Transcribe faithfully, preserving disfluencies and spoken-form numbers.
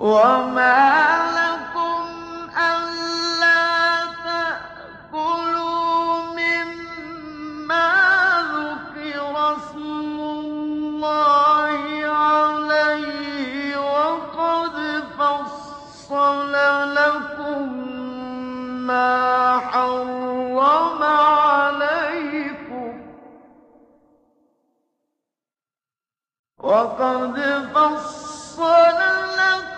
وَمَا لَكُمْ أَلَّا تَأْكُلُوا مِمَّا ذُكِرَ اسْمُ اللَّهِ عَلَيْهِ وَقَدْ فَصَّلَ لَكُم مَّا حَرَّمَ عَلَيْكُمْ وَقَدْ فَصَّلَ لَكُم